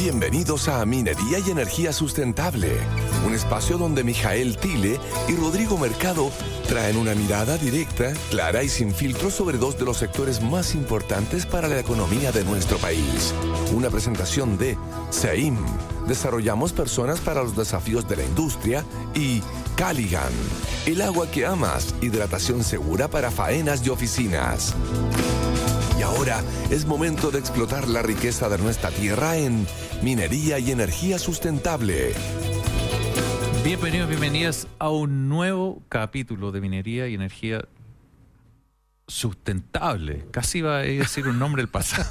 Bienvenidos a Minería y Energía Sustentable, un espacio donde Mijael Tile y Rodrigo Mercado traen una mirada directa, clara y sin filtro sobre dos de los sectores más importantes para la economía de nuestro país. Una presentación de SEIM, Desarrollamos Personas para los Desafíos de la Industria, y Caligan, el agua que amas, hidratación segura para faenas y oficinas. Y ahora es momento de explotar la riqueza de nuestra tierra en Minería y Energía Sustentable. Bienvenidos, bienvenidas a un nuevo capítulo de Minería y Energía Sustentable. Casi iba a decir un nombre del pasado.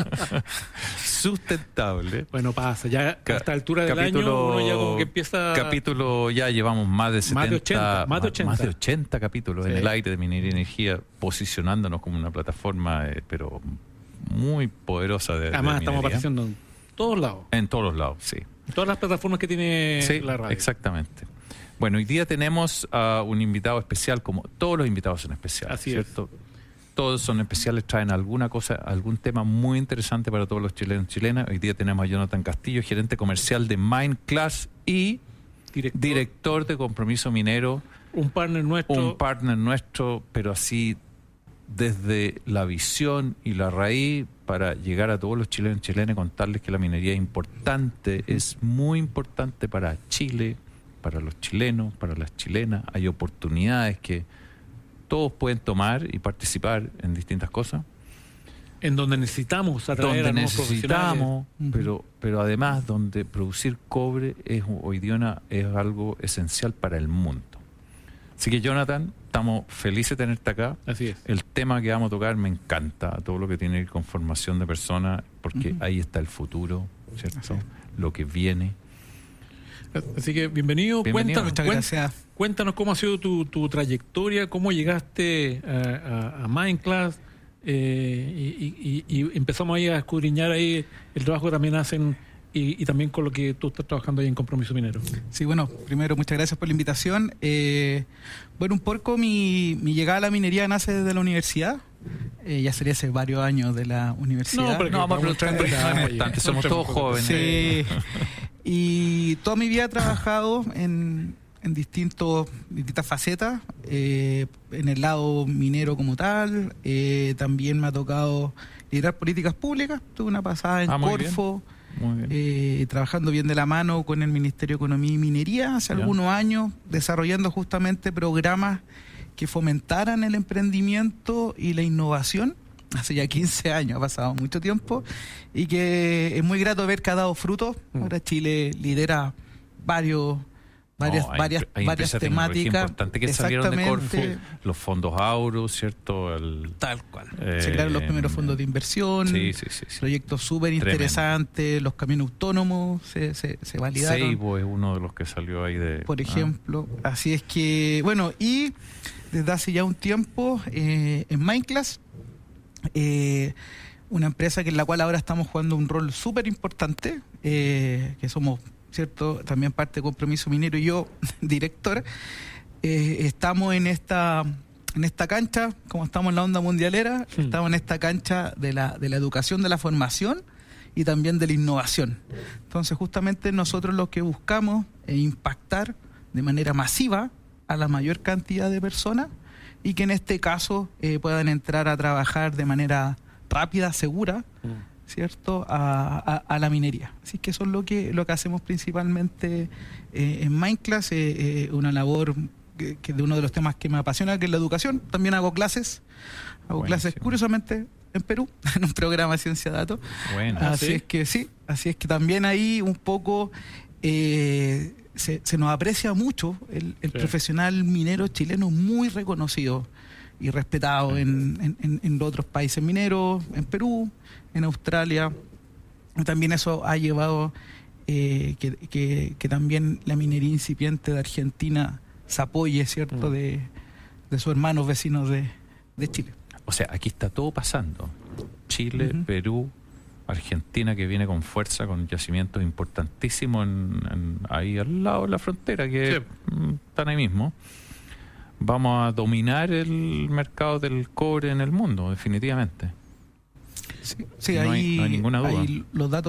Sustentable. Bueno, pasa, ya a esta altura del año uno ya como que empieza... Capítulo, ya llevamos más de 70, más de 80 capítulos en el aire de Minería y Energía, posicionándonos como una plataforma, pero muy poderosa de Además de estamos minería. apareciendo en todos lados. En todos los lados, sí. En todas las plataformas que tiene la radio. Exactamente. Bueno, hoy día tenemos a un invitado especial, como todos los invitados son especiales, Así ¿cierto? Todos son especiales, traen alguna cosa, algún tema muy interesante para todos los chilenos y chilenas. Hoy día tenemos a Jonathan Castillo, gerente comercial de Mindclass y director de Compromiso Minero. Un partner nuestro, pero así desde la visión y la raíz para llegar a todos los chilenos y chilenas y contarles que la minería es importante, es muy importante para Chile, para los chilenos, para las chilenas. Hay oportunidades que todos pueden tomar y participar en distintas cosas. En donde necesitamos atraer a nuevos profesionales. Pero además donde producir cobre hoy día es algo esencial para el mundo. Así que, Jonathan, estamos felices de tenerte acá. Así es. El tema que vamos a tocar me encanta, todo lo que tiene que ver con formación de personas, porque ahí está el futuro, ¿cierto? Lo que viene. Así que bienvenido. Gracias. Cuéntanos cómo ha sido tu trayectoria, cómo llegaste a Mindclass, y empezamos ahí a escudriñar ahí el trabajo que también hacen y también con lo que tú estás trabajando ahí en Compromiso Minero. Sí, bueno, primero muchas gracias por la invitación. Bueno, un poco mi llegada a la minería nace desde la universidad. Ya sería hace varios años de la universidad. Vamos a preguntar, somos todos jóvenes. Sí. Y toda mi vida he trabajado en distintas facetas, en el lado minero como tal. También me ha tocado liderar políticas públicas. Tuve una pasada en Corfo, trabajando bien de la mano con el Ministerio de Economía y Minería hace algunos años, desarrollando justamente programas que fomentaran el emprendimiento y la innovación. Hace ya 15 años, ha pasado mucho tiempo, y que es muy grato ver que ha dado frutos. Ahora Chile lidera varias temáticas importante que salieron de Corfo, los fondos Auro, ¿cierto? Tal cual. Se crearon los primeros fondos de inversión, proyectos súper interesantes, los camiones autónomos se validaron. Seibo es uno de los que salió ahí por ejemplo. Así es que, bueno, y desde hace ya un tiempo en Mindclass, una empresa en la cual ahora estamos jugando un rol súper importante, que somos, ¿cierto?, también parte de Compromiso Minero y yo, director. Estamos en esta cancha, como estamos en la onda mundialera, estamos en esta cancha de la educación, de la formación y también de la innovación. Entonces, justamente nosotros lo que buscamos es impactar de manera masiva a la mayor cantidad de personas, y que en este caso puedan entrar a trabajar de manera rápida, segura, ¿cierto?, a la minería. Así que eso es lo que hacemos principalmente en Mindclass, una labor que de uno de los temas que me apasiona, que es la educación. También hago clases curiosamente en Perú, en un programa de Ciencia Datos. Bueno, así es que también ahí un poco se nos aprecia mucho el profesional minero chileno, muy reconocido y respetado en otros países mineros, en Perú, en Australia. También eso ha llevado que también la minería incipiente de Argentina se apoye, ¿cierto?, de sus hermanos vecinos de Chile. O sea, aquí está todo pasando. Chile, Perú, Argentina, que viene con fuerza, con yacimientos importantísimos ahí al lado de la frontera, que están ahí mismo. Vamos a dominar el mercado del cobre en el mundo, definitivamente. Sí, no hay ninguna duda. Los datos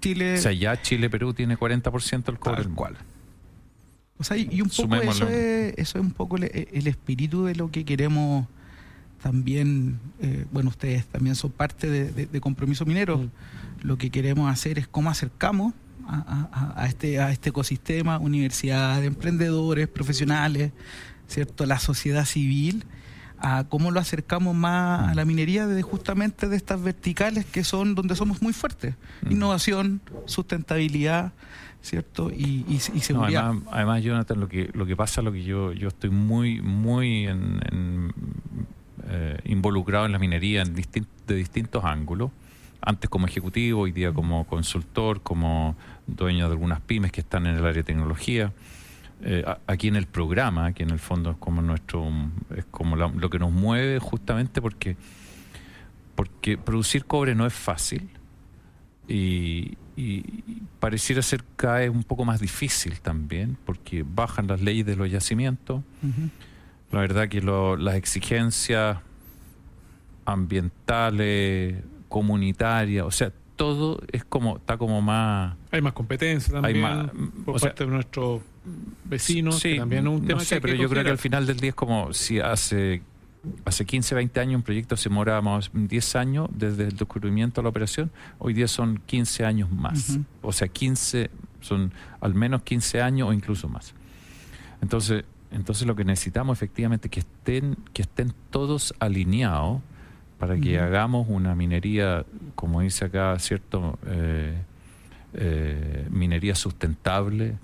Chile... O sea, ya Chile-Perú tiene 40% del cobre. Tal cual. O sea, y un poco eso es un poco el espíritu de lo que queremos también. Bueno, ustedes también son parte de Compromiso Minero. Lo que queremos hacer es cómo acercamos a este ecosistema, universidades, emprendedores, profesionales, ¿cierto? La sociedad civil, a cómo lo acercamos más a la minería justamente de estas verticales que son donde somos muy fuertes. Innovación, sustentabilidad, ¿cierto? Y seguridad. No, además, Jonathan, lo que pasa, lo que yo estoy muy involucrado en la minería de distintos ángulos. Antes como ejecutivo, hoy día como consultor, como dueño de algunas pymes que están en el área de tecnología. Aquí en el programa, que en el fondo es como lo que nos mueve, justamente porque producir cobre no es fácil y pareciera ser cada vez un poco más difícil también, porque bajan las leyes de los yacimientos. La verdad que las exigencias ambientales, comunitarias, o sea, todo está como más... Hay más competencia también por parte de nuestros vecinos, sí, que también es un tema pero yo creo que al final del día es como si hace 15, 20 años un proyecto se demoraba más 10 años desde el descubrimiento a la operación, hoy día son 15 años más. O sea, son al menos 15 años o incluso más. Entonces lo que necesitamos efectivamente es que estén todos alineados para que hagamos una minería, como dice acá, ¿cierto? Minería sustentable,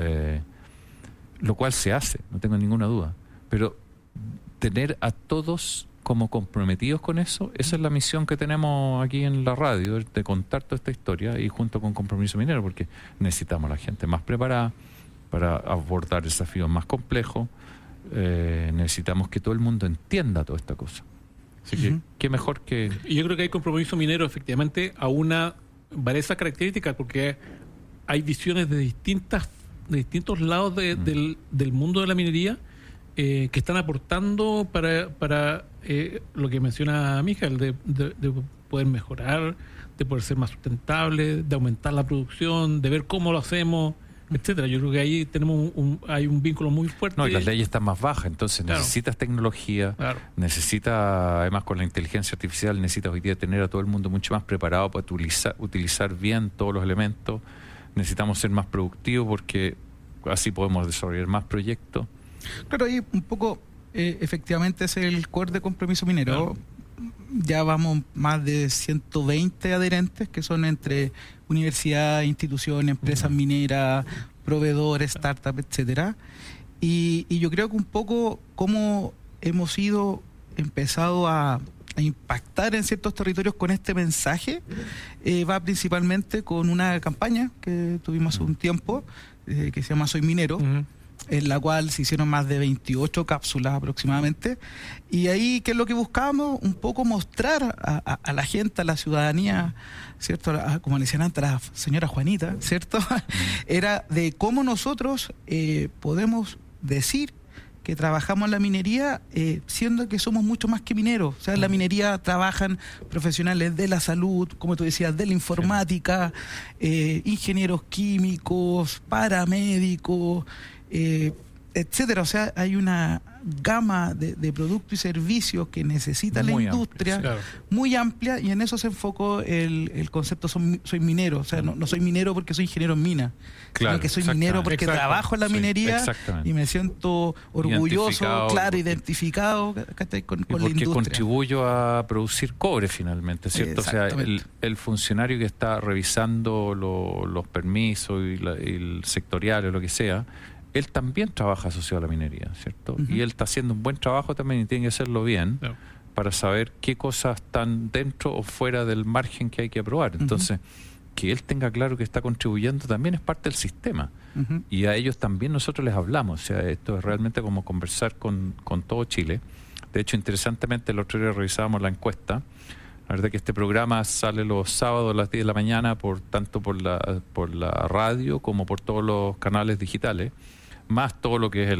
lo cual se hace, no tengo ninguna duda. Pero tener a todos como comprometidos con eso, esa es la misión que tenemos aquí en la radio, de contar toda esta historia y junto con Compromiso Minero, porque necesitamos a la gente más preparada para abordar desafíos más complejos. Necesitamos que todo el mundo entienda toda esta cosa. Así que, qué mejor que... Y yo creo que hay Compromiso Minero efectivamente a varias características, porque hay visiones de distintos lados del mundo de la minería que están aportando para lo que menciona Mijael, de poder mejorar, de poder ser más sustentable, de aumentar la producción, de ver cómo lo hacemos, etcétera. Yo creo que ahí hay un vínculo muy fuerte. No, y las leyes están más bajas, entonces necesitas tecnología, además con la inteligencia artificial, necesitas hoy día tener a todo el mundo mucho más preparado para utilizar bien todos los elementos. Necesitamos ser más productivos porque así podemos desarrollar más proyectos. Claro, ahí un poco efectivamente es el core de Compromiso Minero. Ya vamos más de 120 adherentes que son entre universidades, instituciones, empresas mineras, proveedores, startups, etcétera. Y yo creo que un poco cómo hemos empezado a impactar en ciertos territorios con este mensaje va principalmente con una campaña que tuvimos hace un tiempo que se llama Soy Minero, en la cual se hicieron más de 28 cápsulas aproximadamente, y ahí, ¿qué es lo que buscábamos? Un poco mostrar a la gente, a la ciudadanía, ¿cierto? Como le decían antes a la señora Juanita, ¿cierto? Era de cómo nosotros podemos decir que trabajamos en la minería, siendo que somos mucho más que mineros. O sea, en la minería trabajan profesionales de la salud, como tú decías, de la informática, ingenieros químicos, paramédicos, etcétera. O sea, hay una gama de productos y servicios que necesita la industria muy amplia, y en eso se enfocó el concepto soy minero. O sea, no soy minero porque soy ingeniero en mina, sino que soy minero porque trabajo en la minería y me siento orgulloso, identificado con la industria. Porque contribuyo a producir cobre finalmente, ¿cierto? O sea, el funcionario que está revisando los permisos y el sectorial o lo que sea, él también trabaja asociado a la minería, ¿cierto? Y él está haciendo un buen trabajo también y tiene que hacerlo bien para saber qué cosas están dentro o fuera del margen que hay que aprobar. Entonces, que él tenga claro que está contribuyendo también es parte del sistema. Y a ellos también nosotros les hablamos. O sea, esto es realmente como conversar con todo Chile. De hecho, interesantemente, el otro día revisábamos la encuesta. La verdad que este programa sale los sábados a las 10 de la mañana, tanto por la radio como por todos los canales digitales, más todo lo que es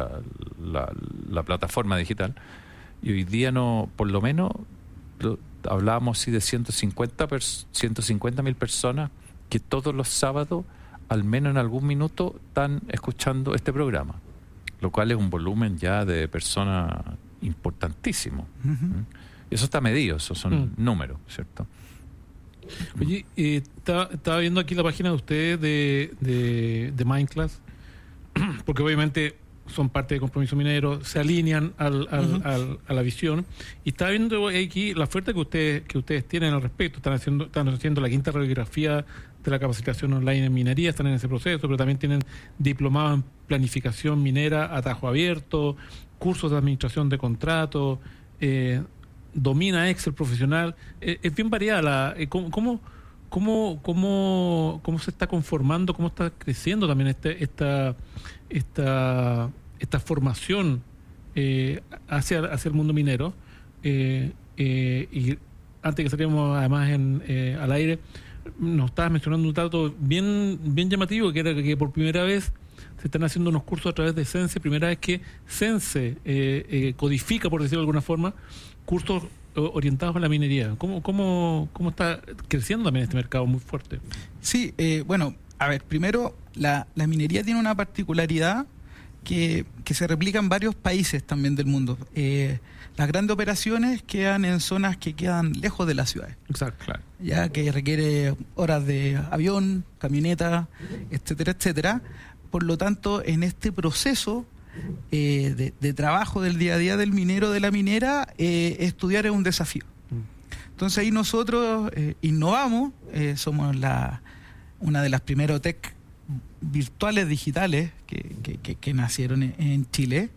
la plataforma digital. Y hoy día por lo menos hablábamos de 150.000 personas que todos los sábados, al menos en algún minuto, están escuchando este programa, lo cual es un volumen ya de personas importantísimo. Eso está medido, esos son números, ¿cierto? Oye, estaba viendo aquí la página de ustedes de Mindclass, porque obviamente son parte de Compromiso Minero, se alinean a la visión, y estaba viendo aquí la oferta que ustedes tienen al respecto. Están haciendo la 5ª radiografía de la capacitación online en minería, están en ese proceso, pero también tienen diplomados en planificación minera a tajo abierto, cursos de administración de contratos, domina Excel profesional. Es bien variada. ¿Cómo se está conformando, cómo está creciendo también esta formación hacia el mundo minero? Y antes que saliéramos además al aire, nos estabas mencionando un dato bien llamativo, que era que por primera vez se están haciendo unos cursos a través de Sense, primera vez que Sense codifica, por decirlo de alguna forma, cursos orientados a la minería. ¿Cómo está creciendo también este mercado muy fuerte? Sí, bueno, a ver, primero, la minería tiene una particularidad que se replica en varios países también del mundo. Las grandes operaciones quedan en zonas que quedan lejos de las ciudades. Exacto, claro. Ya que requiere horas de avión, camioneta, etcétera, etcétera. Por lo tanto, en este proceso de trabajo del día a día del minero, de la minera, estudiar es un desafío. Entonces ahí nosotros innovamos, somos una de las primeros tech virtuales digitales que nacieron en Chile,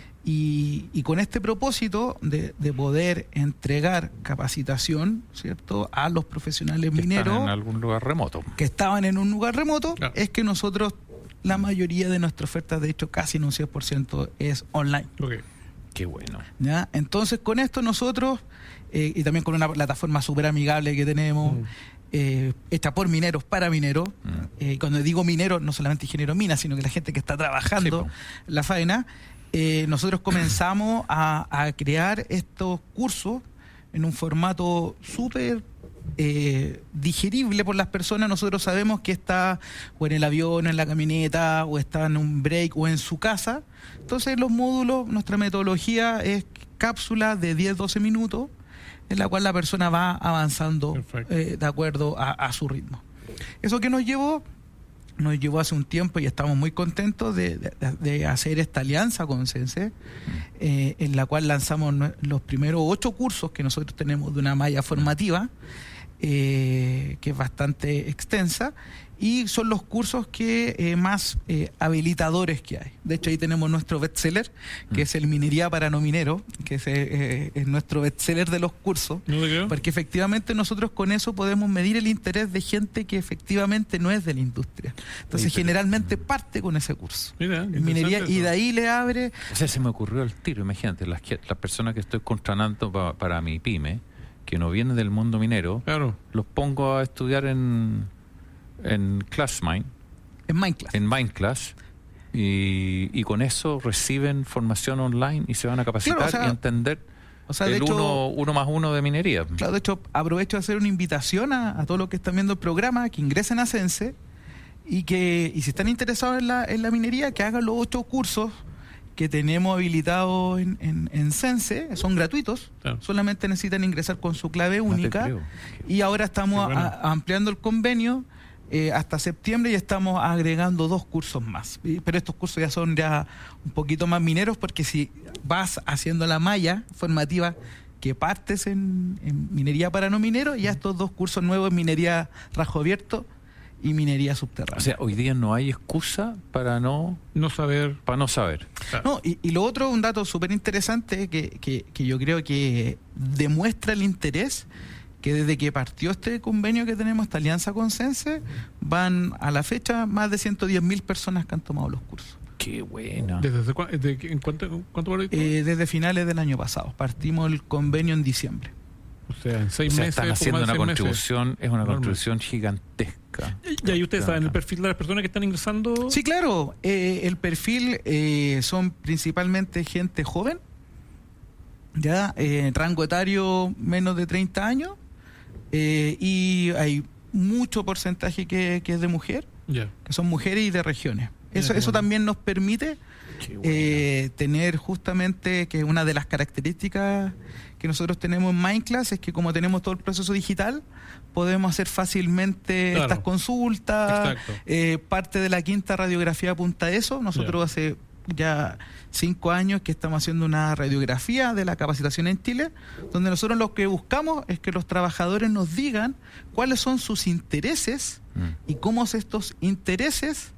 y con este propósito de poder entregar capacitación, ¿cierto?, a los profesionales mineros en algún lugar remoto, que estaban en un lugar remoto. Claro. Es que nosotros, la mayoría de nuestra oferta, de hecho casi en un 100%, es online. Okay. Qué bueno. ¿Ya? Entonces con esto nosotros, y también con una plataforma súper amigable que tenemos, hecha por mineros para mineros. Cuando digo mineros, no solamente ingeniero mina, sino que la gente que está trabajando la faena. Nosotros comenzamos a crear estos cursos en un formato súper digerible por las personas. Nosotros sabemos que está o en el avión, en la camioneta, o está en un break, o en su casa. Entonces los módulos, nuestra metodología es cápsula de 10-12 minutos, en la cual la persona va avanzando de acuerdo a su ritmo. Eso que nos llevó hace un tiempo, y estamos muy contentos de hacer esta alianza con Sense, en la cual lanzamos los primeros 8 cursos que nosotros tenemos de una malla formativa, que es bastante extensa, y son los cursos que más habilitadores que hay. De hecho, ahí tenemos nuestro bestseller, que es el Minería para no mineros, que es nuestro bestseller de los cursos, porque efectivamente nosotros con eso podemos medir el interés de gente que efectivamente no es de la industria. Entonces, generalmente parte con ese curso. Mira, en minería, y de ahí le abre... O sea, se me ocurrió el tiro, imagínate, las personas que estoy contratando para mi pyme, que no vienen del mundo minero, claro, los pongo a estudiar en ClassMind, en Mindclass, y con eso reciben formación online y se van a capacitar, claro, y entender el hecho, uno más uno de minería. Claro, de hecho, aprovecho de hacer una invitación a todos los que están viendo el programa, que ingresen a Sense, y si están interesados en la minería, que hagan los 8 cursos que tenemos habilitados en Sense. Son gratuitos, claro, solamente necesitan ingresar con su clave única, y ahora estamos ampliando el convenio hasta septiembre, y estamos agregando 2 cursos más. Pero estos cursos ya son un poquito más mineros, porque si vas haciendo la malla formativa que partes en minería para no mineros, ya estos 2 cursos nuevos en minería rajo abierto y minería subterránea. O sea, hoy día no hay excusa para no saber. Claro. No, y lo otro, un dato súper interesante que yo creo que demuestra el interés, que desde que partió este convenio que tenemos, esta alianza con Sense, van a la fecha más de 110.000 personas que han tomado los cursos. ¡Qué buena! ¿En cuánto por ahí? Desde finales del año pasado. Partimos el convenio en diciembre. O sea, en 6 meses. Están haciendo una contribución, meses. Es una contribución gigantesca. ¿Y ahí ustedes saben el perfil de las personas que están ingresando? Sí, claro. El perfil son principalmente gente joven, rango etario menos de 30 años, y hay mucho porcentaje que es de mujer, Ya. que son mujeres y de regiones. Eso bueno. también nos permite tener justamente que una de las características que nosotros tenemos en Mindclass es que como tenemos todo el proceso digital, podemos hacer fácilmente Claro. estas consultas. Exacto. Parte de la quinta radiografía apunta a eso. Nosotros hace ya 5 años que estamos haciendo una radiografía de la capacitación en Chile, donde nosotros lo que buscamos es que los trabajadores nos digan cuáles son sus intereses y cómo estos intereses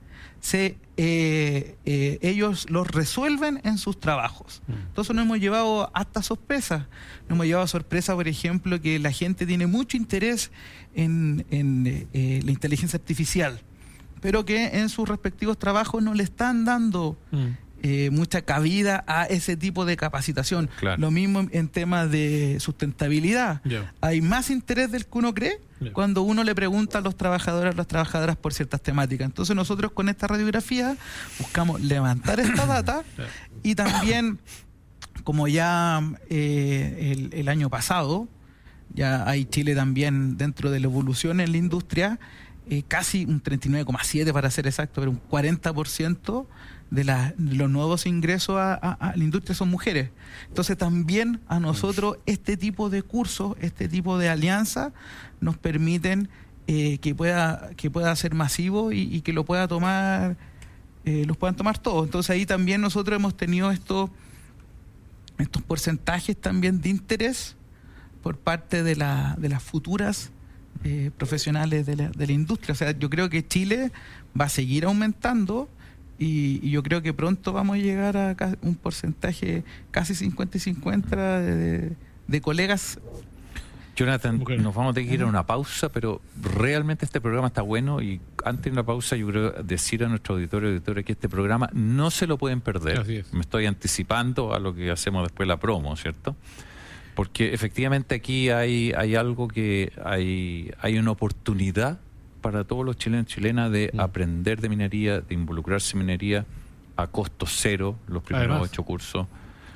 ellos los resuelven en sus trabajos. Entonces nos hemos llevado hasta sorpresas. Nos hemos llevado a sorpresa, por ejemplo, que la gente tiene mucho interés en la inteligencia artificial, pero que en sus respectivos trabajos no le están dando mucha cabida a ese tipo de capacitación. Claro. Lo mismo en temas de sustentabilidad. Ya. Hay más interés del que uno cree cuando uno le pregunta a los trabajadores, a las trabajadoras por ciertas temáticas. Entonces nosotros con esta radiografía buscamos levantar esta data y también, como ya el año pasado, ya hay Chile también dentro de la evolución en la industria, casi un 39,7 para ser exacto, pero un 40% de los nuevos ingresos a la industria son mujeres. Entonces también a nosotros este tipo de cursos, este tipo de alianzas nos permiten que pueda ser masivo y que lo pueda tomar, los puedan tomar todos. Entonces ahí también nosotros hemos tenido estos porcentajes también de interés por parte de las futuras profesionales de la industria. O sea, yo creo que Chile va a seguir aumentando y yo creo que pronto vamos a llegar a un porcentaje casi 50 y 50 de colegas. Jonathan, Mujer. nos vamos a tener que ir a una pausa, pero realmente este programa está bueno y antes de una pausa yo creo decir a nuestro auditorio y auditores que este programa no se lo pueden perder. Así es. Me estoy anticipando a lo que hacemos después la promo, ¿cierto? Porque efectivamente aquí hay algo que hay una oportunidad para todos los chilenos y chilenas de aprender de minería, de involucrarse en minería a costo cero, los primeros Además. 8 cursos,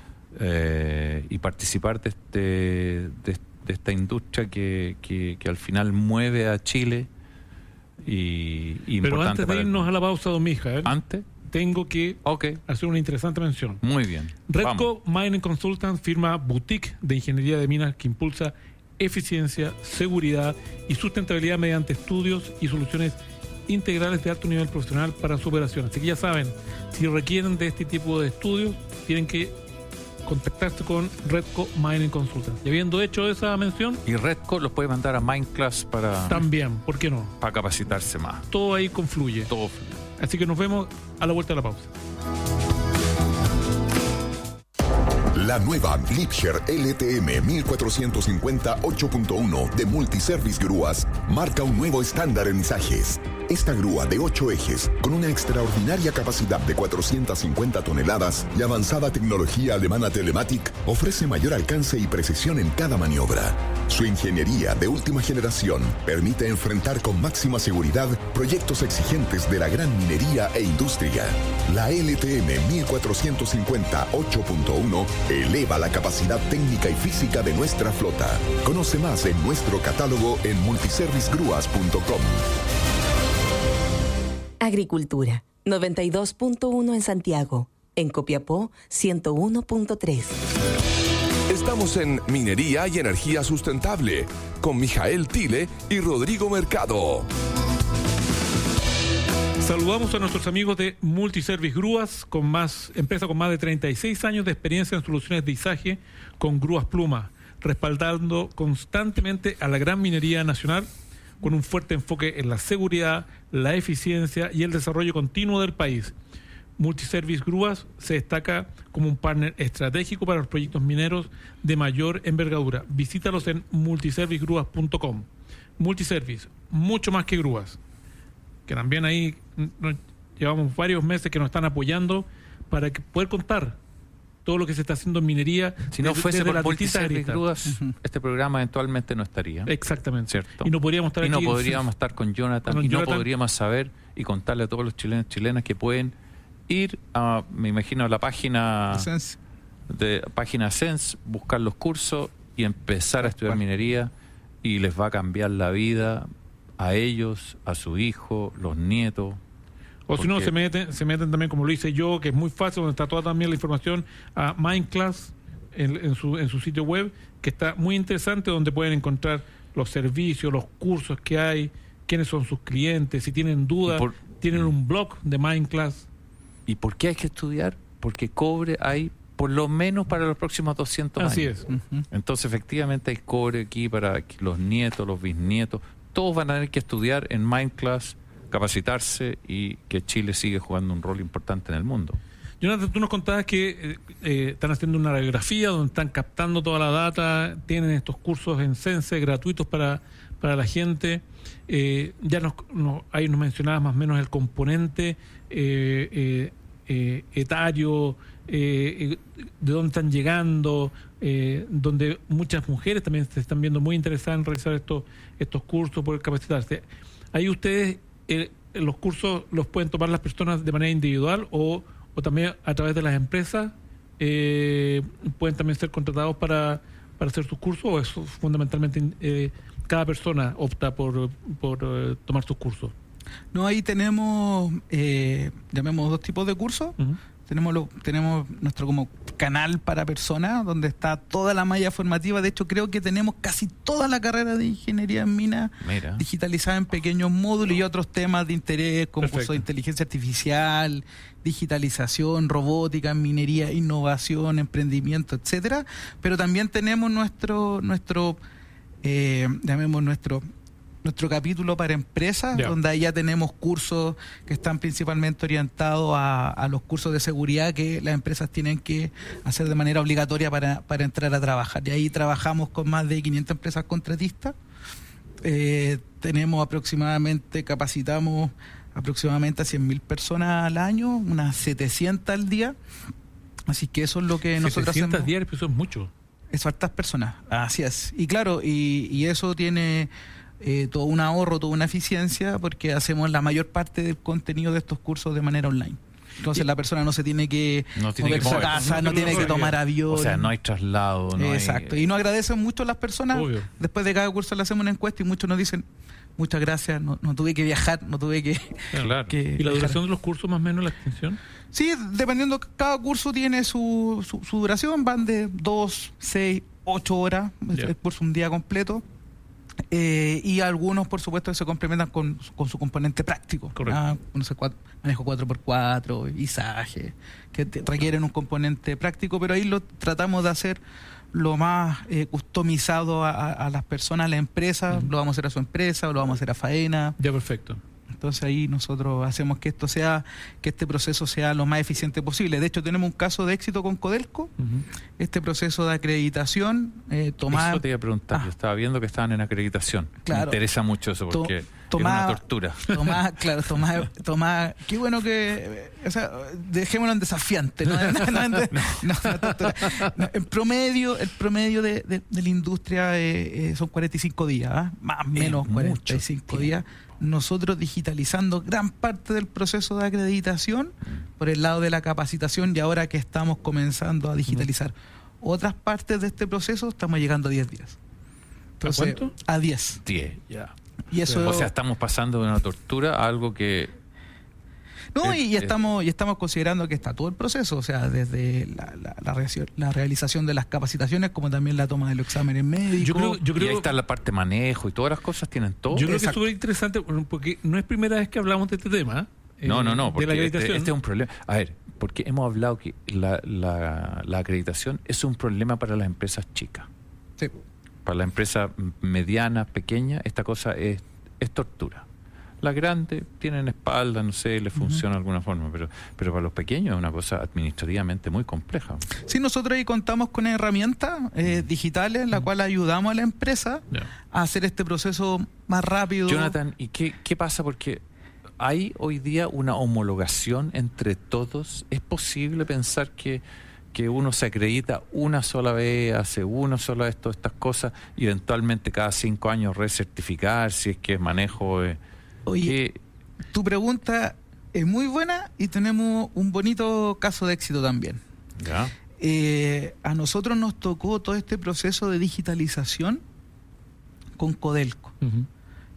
y participar de esta industria que al final mueve a Chile y Pero importante antes de para el irnos mundo. a la pausa, don Mijael, ¿Antes? tengo que Ok, hacer una interesante mención. muy bien. Redco Mining Consultants, firma boutique de ingeniería de minas que impulsa eficiencia, seguridad y sustentabilidad mediante estudios y soluciones integrales de alto nivel profesional para su operación. Así que ya saben, si requieren de este tipo de estudios, tienen que contactarse con Redco Mining Consultants. Y habiendo hecho esa mención, Y Redco los puede mandar a Mindclass para también, ¿por qué no? capacitarse más. Todo ahí confluye. Todo. Así que nos vemos a la vuelta de la pausa. La nueva Glipshare LTM 1450 8.1 de Multiservice Grúas marca un nuevo estándar en izajes. Esta grúa de 8 ejes, con una extraordinaria capacidad de 450 toneladas y avanzada tecnología alemana Telematic, ofrece mayor alcance y precisión en cada maniobra. Su ingeniería de última generación permite enfrentar con máxima seguridad proyectos exigentes de la gran minería e industria. La LTM 1450 8.1 eleva la capacidad técnica y física de nuestra flota. Conoce más en nuestro catálogo en multiservicegrúas.com. Agricultura, 92.1 en Santiago. En Copiapó, 101.3. Estamos en Minería y Energía Sustentable con Mijael Tille y Rodrigo Mercado. Saludamos a nuestros amigos de Multiservice Grúas, empresa con más de 36 años de experiencia en soluciones de izaje con grúas pluma, respaldando constantemente a la gran minería nacional con un fuerte enfoque en la seguridad, la eficiencia y el desarrollo continuo del país. Multiservice Grúas se destaca como un partner estratégico para los proyectos mineros de mayor envergadura. Visítalos en multiservicegrúas.com. Multiservice, mucho más que grúas. Que también ahí llevamos varios meses que nos están apoyando para poder contar todo lo que se está haciendo en minería. Si no fuese desde por las distintas Multiservice aristas. Grúas, este programa eventualmente no estaría. Exactamente. ¿Cierto? Y no podríamos estar Y no aquí. podríamos estar con Jonathan, Con y no Jonathan. podríamos saber y contarle a todos los chilenos y chilenas que pueden ir a, me imagino, a la página Sense, buscar los cursos y empezar a estudiar minería, y les va a cambiar la vida a ellos, a su hijo, los nietos. O si no, Porque- se meten también, como lo hice yo, que es muy fácil, donde está toda también la información, a Mindclass en su sitio web, que está muy interesante, donde pueden encontrar los servicios, los cursos que hay, quiénes son sus clientes, si tienen dudas, tienen un blog de Mindclass. ¿Y por qué hay que estudiar? Porque cobre hay por lo menos para los próximos 200 Así años. es. Ujú. Entonces, efectivamente, hay cobre aquí para que los nietos, los bisnietos, todos van a tener que estudiar en Mindclass, capacitarse, y que Chile sigue jugando un rol importante en el mundo. Jonathan, tú nos contabas que están haciendo una radiografía donde están captando toda la data, tienen estos cursos en Sense gratuitos para la gente. Ya ahí nos mencionabas más o menos el componente etario, de dónde están llegando, donde muchas mujeres también se están viendo muy interesadas en realizar estos cursos, poder capacitarse. Ahí ustedes, los cursos los pueden tomar las personas de manera individual o también a través de las empresas, pueden también ser contratados para hacer sus cursos, o eso fundamentalmente cada persona opta por tomar sus cursos. No, ahí tenemos, llamemos dos tipos de cursos. Ujú. Tenemos nuestro como canal para personas, donde está toda la malla formativa. De hecho, creo que tenemos casi toda la carrera de ingeniería en minas Mira. digitalizada en pequeños módulos y otros temas de interés, como Perfecto. cursos de inteligencia artificial, digitalización, robótica, minería, innovación, emprendimiento, etcétera. Pero también tenemos llamemos nuestro capítulo para empresas, Ya. donde ahí ya tenemos cursos que están principalmente orientados a los cursos de seguridad que las empresas tienen que hacer de manera obligatoria para entrar a trabajar. Y ahí trabajamos con más de 500 empresas contratistas. Capacitamos aproximadamente a 100.000 personas al año, unas 700 al día. Así que eso es lo que nosotros 700 hacemos. diarios, pues eso es mucho. Es hartas personas, así es. Y claro, y eso tiene todo un ahorro, toda una eficiencia, porque hacemos la mayor parte del contenido de estos cursos de manera online. Entonces la persona no se tiene que No tiene mover que su mover. casa, no tiene que tomar avión. O sea, no hay traslado, no Exacto. hay... Y nos agradecen mucho las personas. Obvio. Después de cada curso le hacemos una encuesta y muchos nos dicen, muchas gracias, no tuve que viajar, no tuve que... Claro. que ¿Y la viajar". duración de los cursos, más o menos, la extensión? Sí, dependiendo, cada curso tiene su duración, van de 2, 6, 8 horas, Ya. el curso un día completo. Y algunos, por supuesto, que se complementan con su componente práctico. Correcto. No sé, manejo 4x4, izaje, que requieren un componente práctico, pero ahí lo tratamos de hacer lo más customizado a las personas, a la empresa. Lo vamos a hacer a su empresa, o lo vamos a hacer a faena. Ya, perfecto. Entonces ahí nosotros hacemos que este proceso sea lo más eficiente posible. De hecho, tenemos un caso de éxito con Codelco. Ujú. Este proceso de acreditación, Eso te iba a preguntar. Ah. Yo estaba viendo que estaban en acreditación. Claro. Me interesa mucho eso porque Tomás- es una tortura. Tomás, qué bueno que, o sea, dejémoslo en desafiante, ¿no? Tortura. No, el promedio de la industria son 45 días, ¿ah? Más o menos mucho 45 días. Nosotros digitalizando gran parte del proceso de acreditación por el lado de la capacitación, y ahora que estamos comenzando a digitalizar otras partes de este proceso, estamos llegando a 10 días. Entonces, cuánto? A 10. 10, ya. Y eso, O sea, estamos pasando de una tortura a algo que... no, y es- estamos considerando que está todo el proceso, o sea, desde la realización de las capacitaciones, como también la toma de los exámenes médicos. Yo y ahí creo está la parte manejo y todas las cosas tienen todo. Yo creo que es Exacto. súper interesante porque no es primera vez que hablamos de este tema. No, de la porque acreditación. este es un problema. A ver, porque hemos hablado que la acreditación es un problema para las empresas chicas. Sí. Para las empresas medianas, pequeñas, esta cosa es tortura. Las grandes tienen espalda, no sé, les funciona de alguna forma, pero para los pequeños es una cosa administrativamente muy compleja. Sí, nosotros ahí contamos con herramientas digitales en la cual ayudamos a la empresa Ya. a hacer este proceso más rápido. Jonathan, ¿y qué pasa? Porque hay hoy día una homologación entre todos. ¿Es posible pensar que uno se acredita una sola vez, hace una sola vez todas estas cosas y eventualmente cada 5 años recertificar si es que es manejo? Oye, tu pregunta es muy buena y tenemos un bonito caso de éxito también. ¿Ya? A nosotros nos tocó todo este proceso de digitalización con Codelco. Ujú.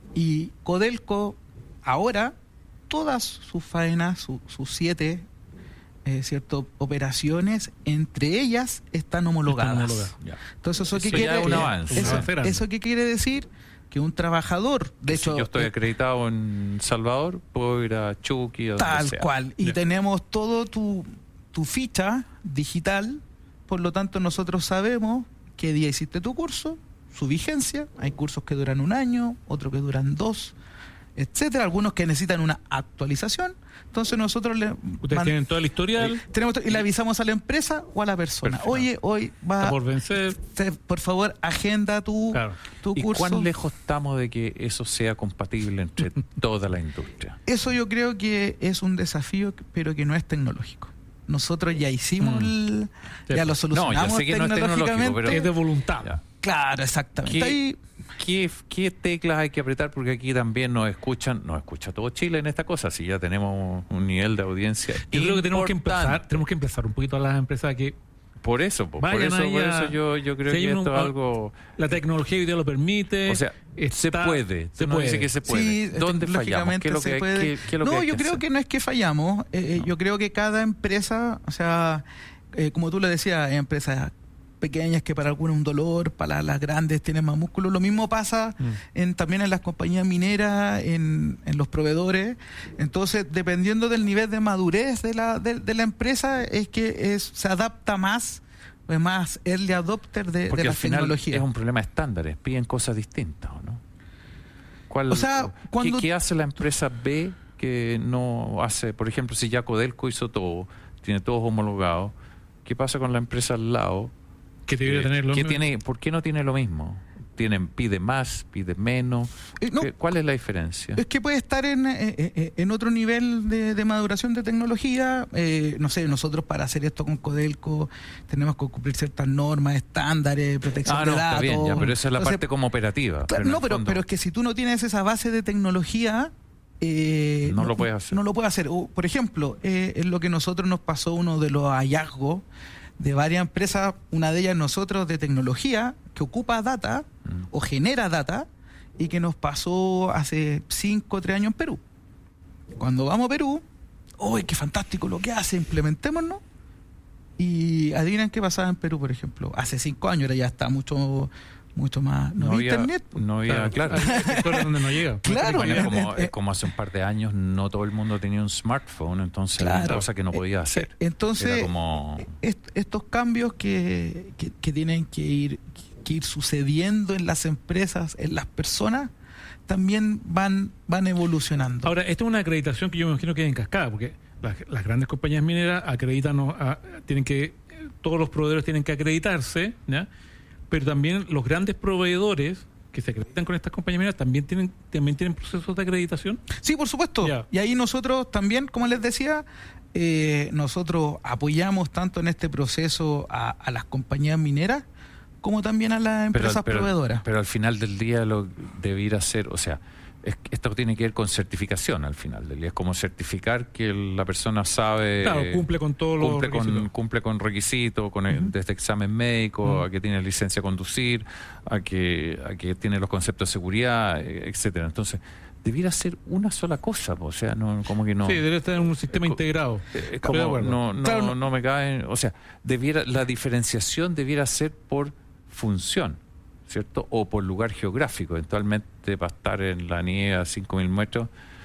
Y Codelco ahora, todas sus faenas, sus 7 operaciones, entre ellas están homologadas. Entonces, ¿eso qué quiere decir? ¿Eso qué quiere decir? Que un trabajador, de hecho... Si yo estoy acreditado en Salvador, puedo ir a Chucky o donde tal sea. cual. Y tenemos todo tu ficha digital, por lo tanto nosotros sabemos qué día hiciste tu curso, su vigencia. Hay cursos que duran 1 año, otros que duran 2, etcétera, algunos que necesitan una actualización. Entonces nosotros ustedes tienen todo el historial y le avisamos a la empresa o a la persona. Perfecto. Oye, hoy va por vencer. Por favor, agenda tu ¿Y curso. cuán lejos estamos de que eso sea compatible entre toda la industria? Eso yo creo que es un desafío, pero que no es tecnológico. Nosotros ya hicimos ya lo solucionamos. No, ya sé que no es tecnológico, pero es de voluntad. Ya. Claro, exactamente. ¿Qué teclas hay que apretar? Porque aquí también nos escucha todo Chile en esta cosa, si ya tenemos un nivel de audiencia. Yo creo que tenemos que empezar un poquito a las empresas que por eso yo creo que esto es algo... La tecnología hoy día lo permite. O sea, se puede. Dice que se puede. Sí, ¿Dónde fallamos? ¿Qué es lo que yo creo que no es que fallamos. Yo creo que cada empresa, o sea, como tú le decías, hay empresas pequeñas que para algunos un dolor, para las grandes tienen más músculo. Lo mismo pasa también en las compañías mineras, en los proveedores. Entonces, dependiendo del nivel de madurez de la empresa, es que se adapta más early adopter de porque la al final tecnología. Es un problema estándar, piden cosas distintas, ¿o no? ¿Qué hace la empresa B que no hace? Por ejemplo, si ya Codelco hizo todo, tiene todos homologados, ¿qué pasa con la empresa al lado? Que debería tener lo mismo. ¿Por qué no tiene lo mismo? Pide más, pide menos. ¿Cuál es la diferencia? Es que puede estar en otro nivel de maduración de tecnología. No sé, nosotros para hacer esto con Codelco tenemos que cumplir ciertas normas, estándares, protección de datos. Está bien, pero esa es la parte como operativa. Pero es que si tú no tienes esa base de tecnología... no lo puedes hacer. No lo puedes hacer. Por ejemplo, es lo que a nosotros nos pasó, uno de los hallazgos de varias empresas, una de ellas nosotros de tecnología, que ocupa data o genera data, y que nos pasó hace 5 o 3 años en Perú. Cuando vamos a Perú, ¡uy, qué fantástico lo que hace! Implementémonos. Y adivinen qué pasaba en Perú, por ejemplo. Hace 5 años, ahora ya está mucho más. No había internet. No había, claro. Donde no llega. Claro. Es como hace un par de años, no todo el mundo tenía un smartphone, entonces era una cosa que no podía hacer. Entonces, estos cambios que tienen que ir sucediendo en las empresas, en las personas, también van evolucionando. Ahora, esta es una acreditación que yo me imagino que es en cascada, porque las grandes compañías mineras acreditan, todos los proveedores tienen que acreditarse, ¿ya? Pero también los grandes proveedores que se acreditan con estas compañías mineras también tienen procesos de acreditación. Sí, por supuesto. Yeah. Y ahí nosotros también, como les decía, nosotros apoyamos tanto en este proceso a las compañías mineras como también a las empresas proveedoras. Pero al final del día lo debiera ser, o sea, esto tiene que ver con certificación al final del día. Es como certificar que la persona sabe... Claro, cumple con todos los requisitos. Cumple con requisitos, desde examen médico, a que tiene licencia a conducir, a que tiene los conceptos de seguridad, etcétera. Entonces, debiera ser una sola cosa, o sea, no, como que no... Sí, debería tener un sistema integrado. No me cae... O sea, la diferenciación debiera ser por función, ¿cierto? O por lugar geográfico. Eventualmente, para estar en la nieve a 5.000 metros,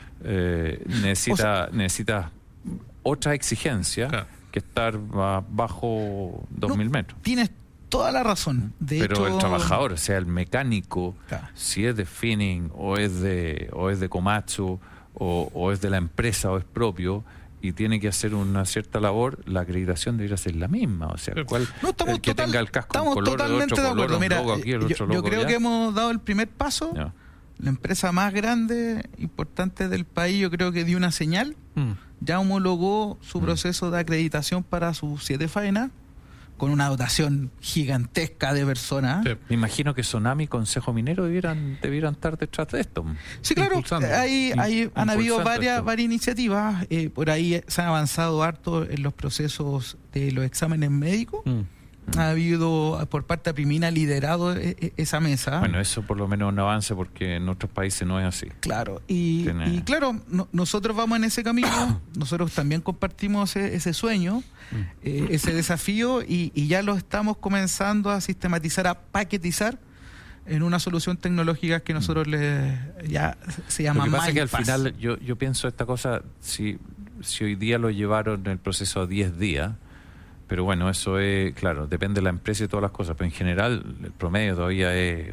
necesita otra exigencia que estar bajo 2.000 metros. Tienes toda la razón. Pero el trabajador, o sea, el mecánico, si es de Finning o es de Komatsu o es de la empresa o es propio, y tiene que hacer una cierta labor, la acreditación debería ser la misma. O sea, el que tenga el casco en color, totalmente el otro de acuerdo. color, Mira, logo aquí, el otro yo logo creo allá. que hemos dado el primer paso. Ya. La empresa más grande, importante del país, yo creo que dio una señal. Ya homologó su proceso de acreditación para sus 7 faenas, con una dotación gigantesca de personas. Sí. Me imagino que Sonami y Consejo Minero debieran estar detrás de esto. Sí, claro. Han habido varias iniciativas. Por ahí se ha avanzado harto en los procesos de los exámenes médicos. Ha habido, por parte de Primina, liderado esa mesa. Bueno, eso por lo menos es un avance porque en otros países no es así. Claro, y claro, nosotros vamos en ese camino, nosotros también compartimos ese sueño, ese desafío, y ya lo estamos comenzando a sistematizar, a paquetizar en una solución tecnológica que nosotros ya se llama Lo que pasa es que al MindPass. final yo pienso esta cosa, si hoy día lo llevaron en el proceso a 10 días, pero bueno, eso es, claro, depende de la empresa y todas las cosas, pero en general el promedio todavía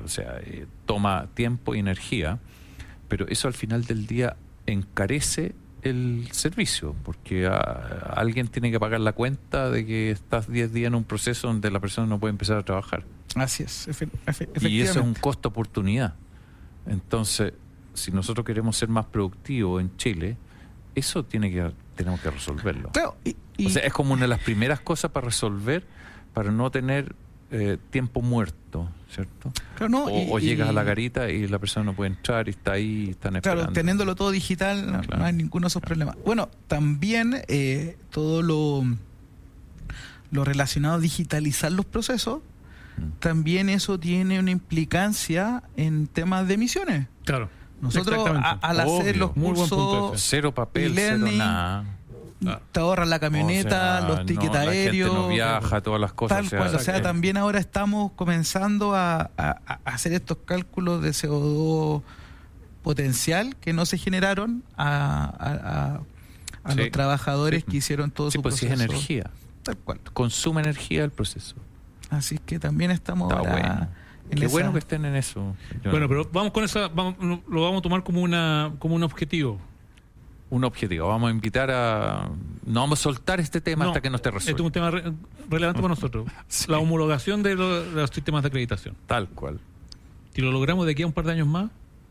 toma tiempo y energía, pero eso al final del día encarece el servicio, porque alguien tiene que pagar la cuenta de que estás 10 días en un proceso donde la persona no puede empezar a trabajar. Así es, efectivamente. Y eso es un costo oportunidad. Entonces, si nosotros queremos ser más productivos en Chile, eso tenemos que resolverlo. Claro, o sea, es como una de las primeras cosas para resolver, para no tener tiempo muerto, ¿cierto? Claro, no, o llegas a la garita y la persona no puede entrar y está ahí, están esperando. Claro, teniéndolo todo digital, Claro. no hay ninguno de esos problemas. Bueno, también todo lo relacionado a digitalizar los procesos, también eso tiene una implicancia en temas de emisiones. Claro. Nosotros, Exactamente. al hacer los Muy buen punto cursos, ese. Cero papel, cero e-learning, nada. te ahorras la camioneta, O sea, los tickets la aéreos. gente no viaja, todas las cosas. Tal cual, o sea, también ahora estamos comenzando a hacer estos cálculos de CO2 potencial que no se generaron a Sí. los trabajadores Sí. que hicieron todo Sí, su pues sí proceso. es energía. Tal cual. Consume energía el proceso. Así es que también estamos Está ahora bueno. en Qué esa- bueno que estén en eso. Bueno, pero vamos con esa, lo vamos a tomar como un objetivo. Un objetivo. Vamos a invitar a... No vamos a soltar este tema hasta que no esté Este es resuelto. un tema relevante para nosotros. Sí. La homologación de los sistemas de acreditación. Tal cual. Si lo logramos de aquí a un par de años más,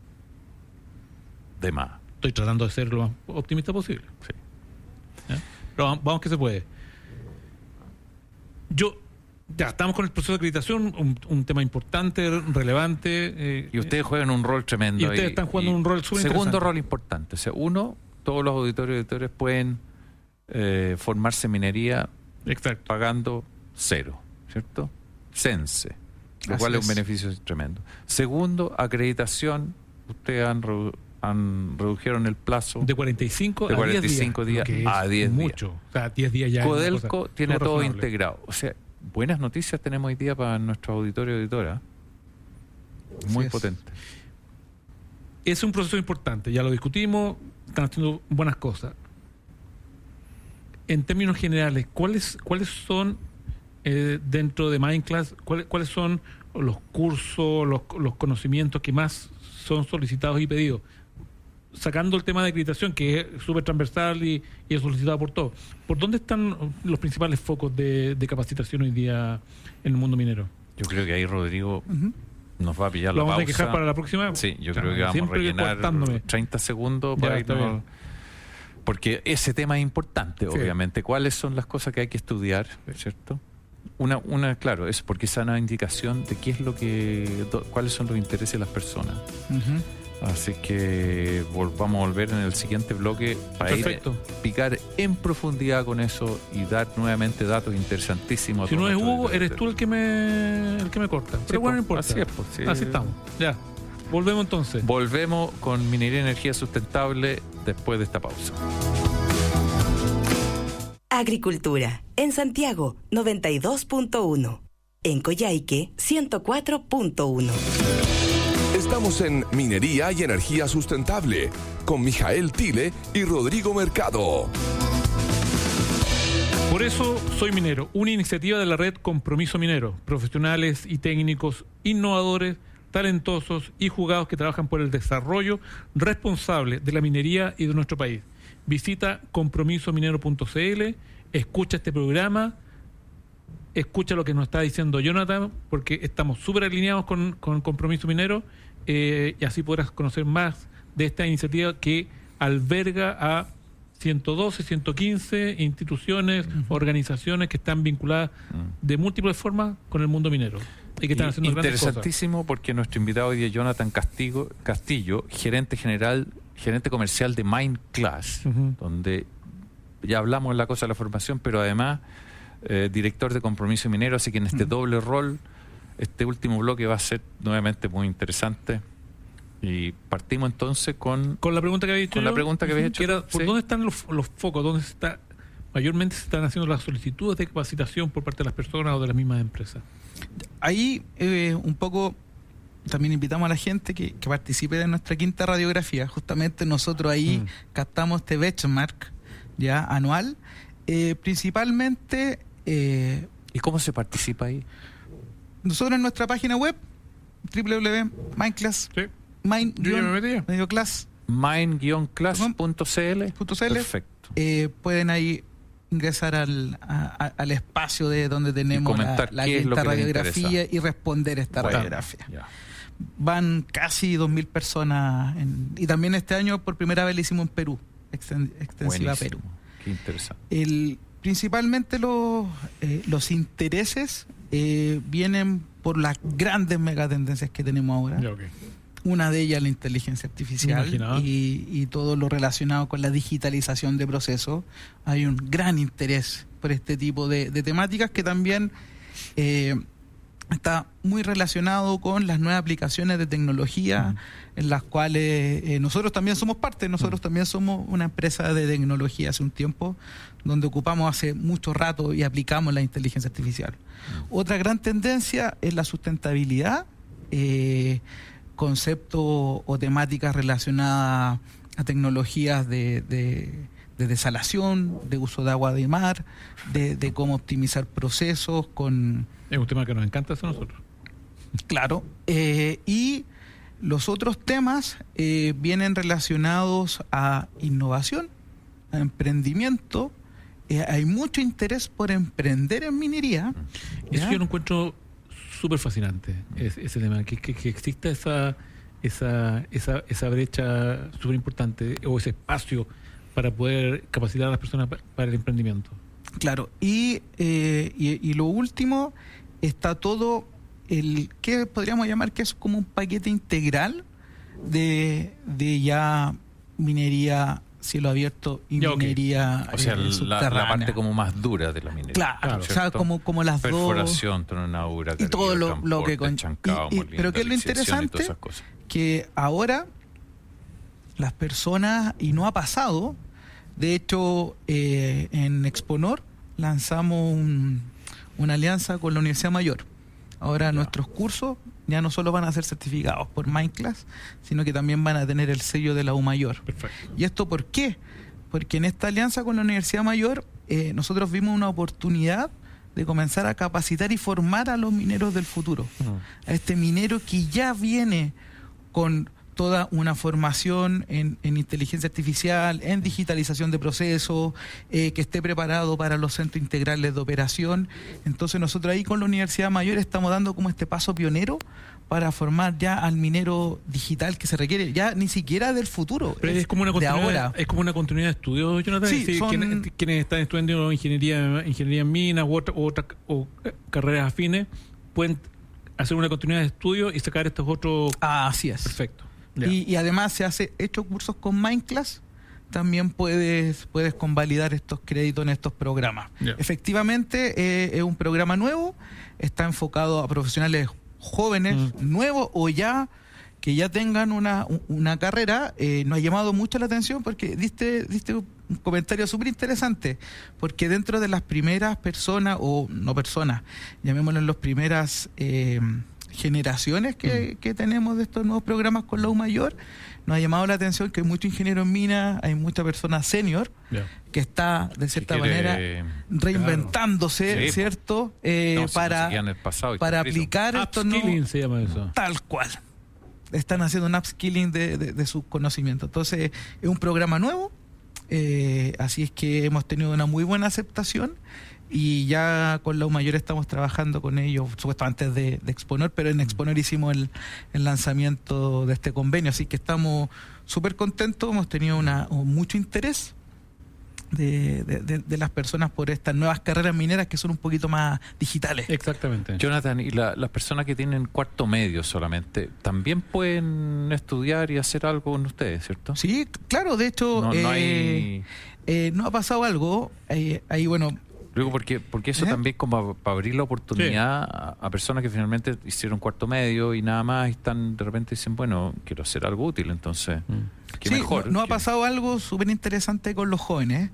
De más. estoy tratando de ser lo más optimista posible. Sí. ¿Ya? Pero vamos que se puede. Ya estamos con el proceso de acreditación, un tema importante, relevante. Y ustedes juegan un rol tremendo. Y ustedes están jugando un rol súper Segundo interesante. rol importante. O sea, uno, todos los auditores y auditores pueden formarse en minería Exacto. pagando 0, ¿cierto? Sense, lo Así cual es un es. beneficio tremendo. Segundo, acreditación. Ustedes redujeron el plazo. De 45 De a 10 45 días lo que a es 10 días. mucho. O sea, 10 días ya. es una Codelco cosa tiene súper todo razonable. integrado. O sea, buenas noticias tenemos hoy día para nuestros auditores y auditoras. Muy Así es. potente. Es un proceso importante, ya lo discutimos, están haciendo buenas cosas. En términos generales, ¿cuáles son dentro de Mindclass, cuáles son los cursos, los conocimientos que más son solicitados y pedidos? Sacando el tema de acreditación, que es súper transversal y es solicitado por todos. ¿Por dónde están los principales focos de capacitación hoy día en el mundo minero? Yo creo que ahí Rodrigo Ujú. nos va a pillar ¿Lo la vamos a pausa. dejar para la próxima? Sí, yo Ya, creo que vamos a siempre rellenar cortándome. 30 segundos Ya, para está irnos. bien. Porque ese tema es importante, Sí. obviamente. ¿Cuáles son las cosas que hay que estudiar, cierto? Claro, es porque esa es una indicación de qué es cuáles son los intereses de las personas. Ujú. Así que vamos a volver en el siguiente bloque para Perfecto. picar en profundidad con eso y dar nuevamente datos interesantísimos. a Si no todos es nuestros Hugo, eres auditores. tú el que me corta. Pero bueno, no importa. Así es, pues, sí. Así estamos. Ya. Volvemos entonces. Volvemos con Minería y Energía Sustentable después de esta pausa. Agricultura. En Santiago, 92.1. En Coyhaique, 104.1. Estamos en Minería y Energía Sustentable con Mijael Tile y Rodrigo Mercado. Por eso soy minero, una iniciativa de la red Compromiso Minero, profesionales y técnicos innovadores, talentosos y jugados que trabajan por el desarrollo responsable de la minería y de nuestro país. Visita compromisominero.cl, escucha este programa, escucha lo que nos está diciendo Jonathan, porque estamos súper alineados con Compromiso Minero, y así podrás conocer más de esta iniciativa que alberga a 112, 115 instituciones, organizaciones que están vinculadas de múltiples formas con el mundo minero y que están haciendo grandes cosas. Interesantísimo porque nuestro invitado hoy día es Jonathan Castillo, gerente comercial de Mindclass, Ujú. donde ya hablamos de la cosa de la formación, pero además director de Compromiso Minero, así que en este doble rol, este último bloque va a ser nuevamente muy interesante. Y partimos entonces con la pregunta que había hecho. Con la pregunta que había hecho. Que era, ¿por dónde están los focos? ¿Dónde mayormente se están haciendo las solicitudes de capacitación por parte de las personas o de las mismas empresas? Ahí un poco también invitamos a la gente que participe de nuestra quinta radiografía. Justamente nosotros ahí captamos este benchmark ya anual. Principalmente... ¿Y cómo se participa ahí? Nosotros en nuestra página web www.mindclass mind-class.cl. Perfecto. Pueden ahí ingresar al espacio de donde tenemos la quinta radiografía y responder esta radiografía. Ya. Van casi 2.000 personas y también este año por primera vez lo hicimos en Perú, extensiva. Buenísimo. Perú. Qué interesante. Principalmente los intereses vienen por las grandes megatendencias que tenemos ahora. Okay. Una de ellas la inteligencia artificial y todo lo relacionado con la digitalización de procesos. Hay un gran interés por este tipo de temáticas que también está muy relacionado con las nuevas aplicaciones de tecnología en las cuales nosotros también somos parte. Nosotros también somos una empresa de tecnología hace un tiempo donde ocupamos hace mucho rato y aplicamos la inteligencia artificial. Otra gran tendencia es la sustentabilidad, conceptos o temáticas relacionadas a tecnologías de desalación, de uso de agua de mar, de cómo optimizar procesos con... Es un tema que nos encanta eso a nosotros. Claro. Y los otros temas vienen relacionados a innovación, a emprendimiento. Hay mucho interés por emprender en minería. Eso yo lo encuentro súper fascinante, ese tema, que exista esa brecha súper importante o ese espacio para poder capacitar a las personas para el emprendimiento. Claro, y lo último, está todo que podríamos llamar que es como un paquete integral de ya minería cielo abierto y minería o sea, subterránea. La parte como más dura de la minería. Claro, o sea, como las perforación, tronadura, y todo lo que con chancado, pero que es lo interesante que ahora las personas, y no ha pasado, de hecho en Exponor lanzamos una alianza con la Universidad Mayor. Ahora nuestros cursos ya no solo van a ser certificados por Mindclass, sino que también van a tener el sello de la U Mayor. Perfecto. ¿Y esto por qué? Porque en esta alianza con la Universidad Mayor nosotros vimos una oportunidad de comenzar a capacitar y formar a los mineros del futuro. A este minero que ya viene con toda una formación en inteligencia artificial, en digitalización de procesos, que esté preparado para los centros integrales de operación. Entonces nosotros ahí con la Universidad Mayor estamos dando como este paso pionero para formar ya al minero digital que se requiere, ya ni siquiera del futuro. Pero es como una continuidad, de ahora. Es como una continuidad de estudios, Jonathan. Sí, quienes están estudiando ingeniería en minas o carreras afines pueden hacer una continuidad de estudios y sacar estos otros. Así es. Perfecto. Y además se hace hecho cursos con Mindclass, también puedes convalidar estos créditos en estos programas. Efectivamente es un programa nuevo, está enfocado a profesionales jóvenes, nuevos o que ya tengan una carrera. Nos ha llamado mucho la atención porque diste un comentario súper interesante, porque dentro de las primeras personas, o no personas, llamémoslo en las primeras generaciones que tenemos de estos nuevos programas con la U Mayor, nos ha llamado la atención que hay muchos ingenieros en minas, hay muchas personas senior que está de cierta manera reinventándose, ¿cierto? Para aplicar estos nuevos, se llama eso. Tal cual. Están haciendo un upskilling de sus conocimientos. Entonces es un programa nuevo, así es que hemos tenido una muy buena aceptación. Y ya con la U Mayor estamos trabajando con ellos, supuestamente antes de Exponor, pero en Exponor hicimos el lanzamiento de este convenio, así que estamos súper contentos, hemos tenido mucho interés de las personas por estas nuevas carreras mineras que son un poquito más digitales. Exactamente. Jonathan, y las personas que tienen cuarto medio solamente, ¿también pueden estudiar y hacer algo con ustedes, cierto? Sí, claro, de hecho no ha pasado algo, ahí bueno, Luego, porque eso también como para abrir la oportunidad a personas que finalmente hicieron cuarto medio y nada más y están de repente dicen, bueno, quiero hacer algo útil, entonces, qué mejor. No ha pasado algo súper interesante con los jóvenes,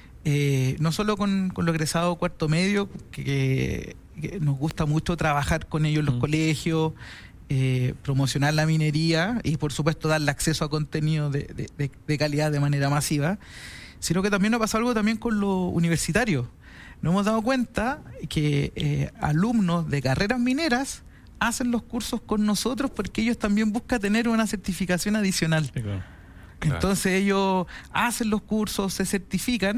no solo con los egresados cuarto medio, que nos gusta mucho trabajar con ellos en los colegios, promocionar la minería y por supuesto darle acceso a contenido de calidad de manera masiva, sino que también nos pasa algo también con los universitarios. Nos hemos dado cuenta que alumnos de carreras mineras hacen los cursos con nosotros porque ellos también buscan tener una certificación adicional. Sí, claro. Entonces ellos hacen los cursos, se certifican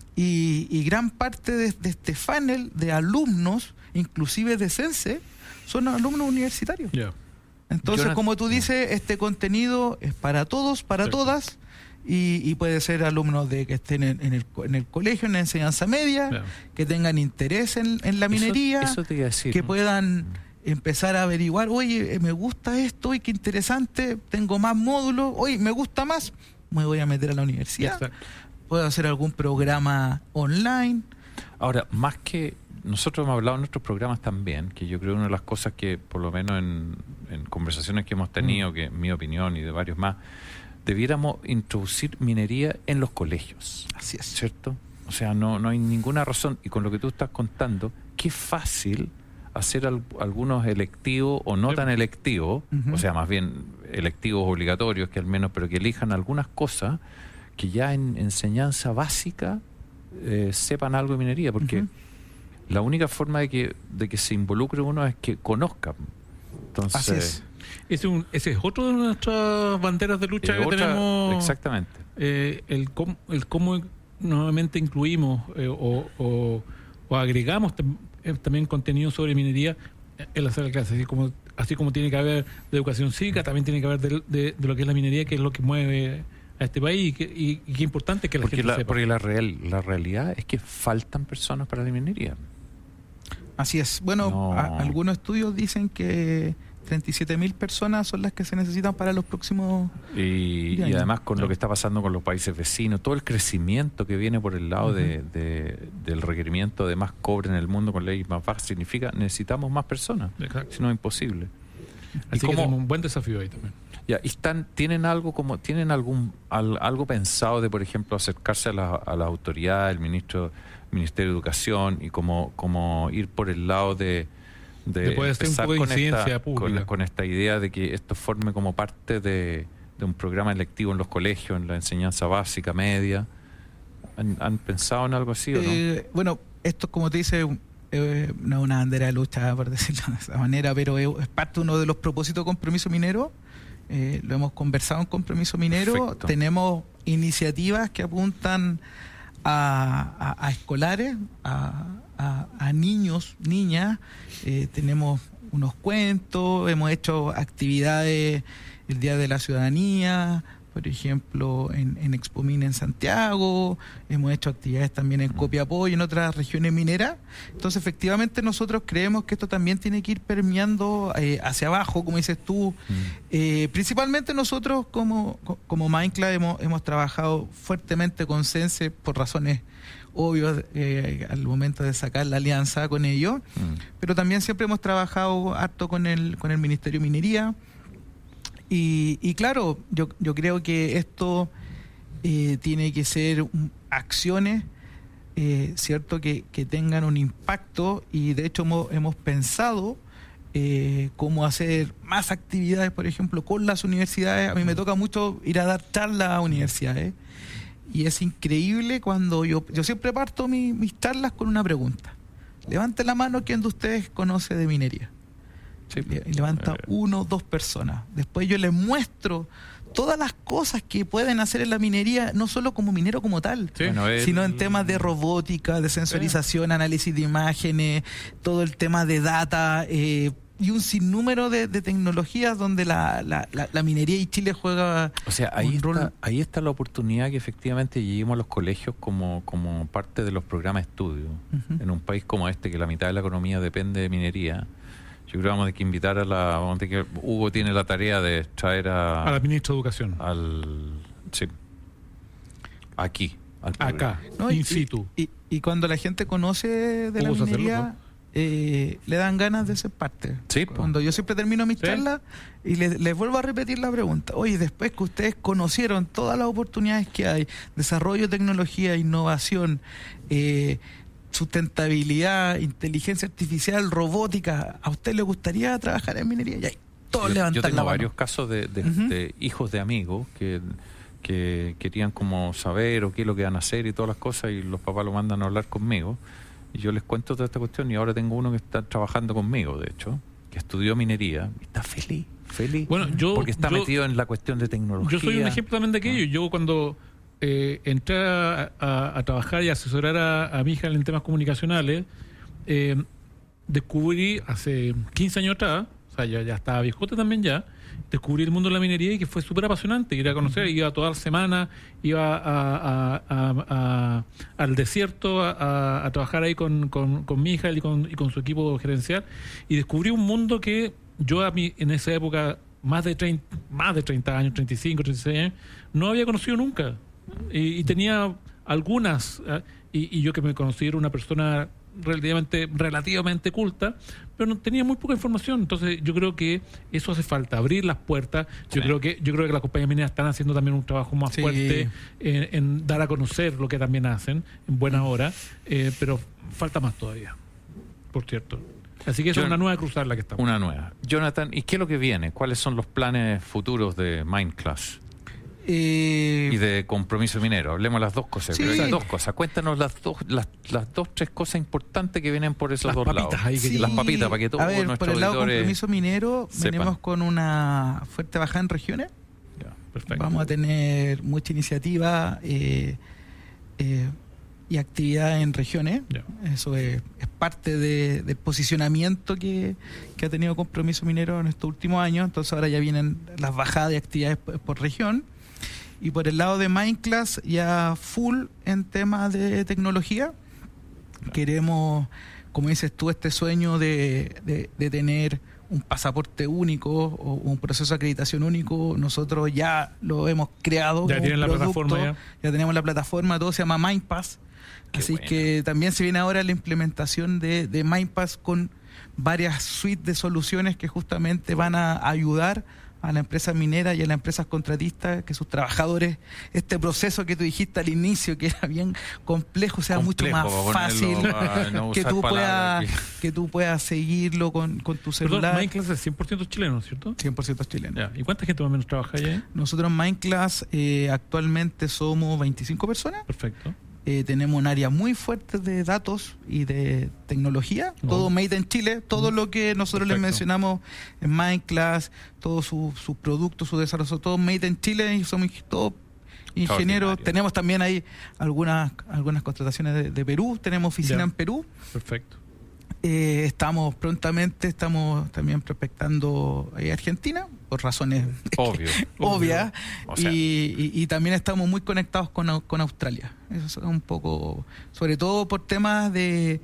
y gran parte de este funnel de alumnos, inclusive de Sense, son alumnos universitarios. Yeah. Entonces, como tú dices, este contenido es para todos, para todas, y puede ser alumnos de que estén en el colegio, en la enseñanza media, que tengan interés en la minería, eso te iba a decir, que puedan empezar a averiguar, oye, me gusta esto, oye, qué interesante, tengo más módulos, oye, me gusta más, me voy a meter a la universidad. Exacto. Puedo hacer algún programa online. Ahora, más que nosotros hemos hablado en nuestros programas también, que yo creo una de las cosas que, por lo menos en conversaciones que hemos tenido, que en mi opinión y de varios más, debiéramos introducir minería en los colegios. Así es. ¿Cierto? O sea, no hay ninguna razón, y con lo que tú estás contando, qué fácil hacer algunos electivos o no tan electivos, o sea, más bien electivos obligatorios, que al menos, pero que elijan algunas cosas que ya en enseñanza básica sepan algo de minería, porque la única forma de que se involucre uno es que conozca. Entonces, así es. Ese es otro de nuestras banderas de lucha que tenemos. Exactamente. El cómo nuevamente incluimos o agregamos también contenido sobre minería en la sala de clases. Así como tiene que haber de educación cívica, también tiene que haber de lo que es la minería, que es lo que mueve a este país y qué importante es que la gente sepa. Porque la realidad es que faltan personas para la minería. Así es. Bueno, algunos estudios dicen que 37.000 personas son las que se necesitan para los próximos y además con lo que está pasando con los países vecinos, todo el crecimiento que viene por el lado del requerimiento de más cobre en el mundo con leyes más bajas, significa necesitamos más personas. Exacto. Si no es imposible. Así que tenemos un buen desafío ahí también. Ya, y tienen algo pensado de, por ejemplo, acercarse a la autoridad, el Ministerio de Educación, y como ir por el lado de poder hacer un poco de incidencia pública con esta idea de que esto forme como parte de un programa electivo en los colegios, en la enseñanza básica, media. ¿Han pensado en algo así o no? Bueno, esto, como te dice, no es una bandera de lucha, por decirlo de esa manera, pero es parte de uno de los propósitos de Compromiso Minero. Lo hemos conversado en Compromiso Minero. Perfecto. Tenemos iniciativas que apuntan a escolares, a niños, niñas. Tenemos unos cuentos, hemos hecho actividades el Día de la Ciudadanía, por ejemplo, en Expomine en Santiago, hemos hecho actividades también en Copiapó y en otras regiones mineras. Entonces, efectivamente, nosotros creemos que esto también tiene que ir permeando hacia abajo, como dices tú. Principalmente nosotros, como Mindclub, hemos trabajado fuertemente con Sense por razones obvias al momento de sacar la alianza con ellos, pero también siempre hemos trabajado harto con el Ministerio de Minería. Y claro, yo creo que esto tiene que ser acciones, cierto, que tengan un impacto, y de hecho hemos pensado cómo hacer más actividades, por ejemplo, con las universidades. A mí me toca mucho ir a dar charlas a universidades, y es increíble cuando yo siempre parto mis charlas con una pregunta. Levante la mano quien de ustedes conoce de minería. Sí. Y levanta 1 o 2 personas. Después yo les muestro todas las cosas que pueden hacer en la minería, no solo como minero como tal, sino en temas de robótica, de sensorización, análisis de imágenes, todo el tema de data, y un sinnúmero de tecnologías donde la minería y Chile juega. O sea, ahí está la oportunidad que efectivamente lleguemos a los colegios como parte de los programas de estudio. En un país como este, que la mitad de la economía depende de minería. Yo creo que vamos a tener que invitar que Hugo tiene la tarea de traer a la ministra de Educación. Aquí. al programa. Acá, ¿no? in situ. Y cuando la gente conoce de la Vamos a hacerlo, minería, le dan ganas de ser parte. Sí, po. Cuando yo siempre termino mis Sí. charlas y les vuelvo a repetir la pregunta. Oye, después que ustedes conocieron todas las oportunidades que hay, desarrollo de tecnología, innovación, sustentabilidad, inteligencia artificial, robótica, ¿a usted le gustaría trabajar en minería? Y ahí todos Yo levantan tengo la mano. varios casos de hijos de amigos que querían como saber o qué es lo que van a hacer y todas las cosas, y los papás lo mandan a hablar conmigo y yo les cuento toda esta cuestión, y ahora tengo uno que está trabajando conmigo, de hecho, que estudió minería y está feliz. Bueno, porque está metido en la cuestión de tecnología. Yo soy un ejemplo también de aquello. Yo cuando entré a trabajar y asesorar a mi hija en temas comunicacionales, descubrí hace 15 años atrás, o sea, ya estaba viejote también ya, descubrí el mundo de la minería y que fue súper apasionante. Ir a conocer, iba toda la semana, iba al desierto a trabajar ahí con mi hija y con su equipo gerencial, y descubrí un mundo que yo en esa época, más de 30 años, 35, 36 años, no había conocido nunca. Y tenía algunas, y yo que me considero una persona relativamente culta, pero no tenía muy poca información. Entonces yo creo que eso hace falta, abrir las puertas. Yo creo que las compañías mineras están haciendo también un trabajo más fuerte en dar a conocer lo que también hacen en buena hora, pero falta más todavía, por cierto. Así que es una nueva cruzada la que estamos. Una nueva. Jonathan, ¿y qué es lo que viene? ¿Cuáles son los planes futuros de Mindclass? Y de Compromiso Minero. Hablemos de las dos cosas. Sí. Pero hay dos cosas. Cuéntanos las dos, tres cosas importantes que vienen por esos Las dos papitas lados. ahí que Las papitas, para que todos a ver, por nuestros el lado auditores Compromiso Minero, sepan. venimos con una fuerte bajada en regiones. Ya, perfecto. Vamos a tener mucha iniciativa y actividad en regiones. Ya. Eso es parte del posicionamiento que ha tenido Compromiso Minero en estos últimos años. Entonces ahora ya vienen las bajadas de actividades por región. Y por el lado de Mindclass, ya full en temas de tecnología. Queremos, como dices tú, este sueño de tener un pasaporte único o un proceso de acreditación único. Nosotros ya lo hemos creado. Ya como tienen la producto. plataforma Ya tenemos la plataforma, todo se llama MindPass. Qué Así buena. que también se viene ahora la implementación de MindPass con varias suites de soluciones que justamente van a ayudar a la empresa minera y a las empresas contratistas, que sus trabajadores, este proceso que tú dijiste al inicio, que era bien complejo, sea mucho más Complejo, fácil, no que usar tú palabras puedas seguirlo con tu Perdón, celular. Mindclass es 100% chileno, ¿cierto? 100% chileno. Ya. ¿Y cuánta gente más o menos trabaja allá? Nosotros en Mindclass actualmente somos 25 personas. Perfecto. Tenemos un área muy fuerte de datos y de tecnología, todo made in Chile, todo lo que nosotros les Perfecto. mencionamos en Mindclass, todos sus productos, su desarrollo, todo made in Chile, y somos todos ingenieros. Extraordinario. Tenemos también ahí algunas contrataciones de Perú, tenemos oficina Ya. en Perú. Perfecto. Estamos también prospectando Argentina, por razones Obvio. obvias, O sea, y también estamos muy conectados con Australia. Eso es un poco, sobre todo por temas de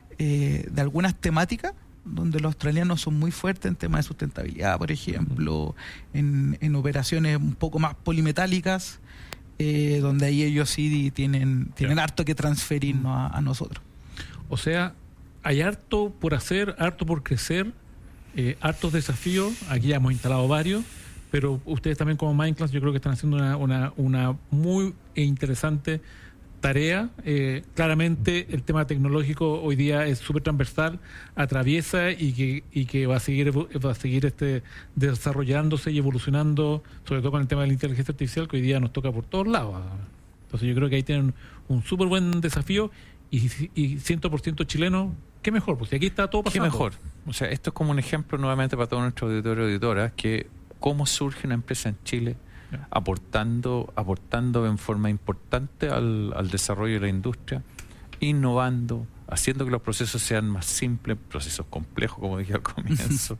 algunas temáticas, donde los australianos son muy fuertes en temas de sustentabilidad, por ejemplo, en operaciones un poco más polimetálicas, donde ahí ellos sí tienen harto que transferirnos a nosotros. O sea, hay harto por hacer, harto por crecer, hartos desafíos. Aquí ya hemos instalado varios, pero ustedes también como Mindclass yo creo que están haciendo una muy interesante tarea. Claramente el tema tecnológico hoy día es súper transversal, atraviesa y que va a seguir desarrollándose y evolucionando, sobre todo con el tema de la inteligencia artificial, que hoy día nos toca por todos lados. Entonces yo creo que ahí tienen un súper buen desafío, y 100% chileno, qué mejor, pues si aquí está todo ¿qué pasando. mejor? O sea, esto es como un ejemplo nuevamente para todos nuestros auditores y auditoras, que cómo surge una empresa en Chile Ya. aportando en forma importante al desarrollo de la industria, innovando, haciendo que los procesos sean más simples, procesos complejos, como dije al comienzo.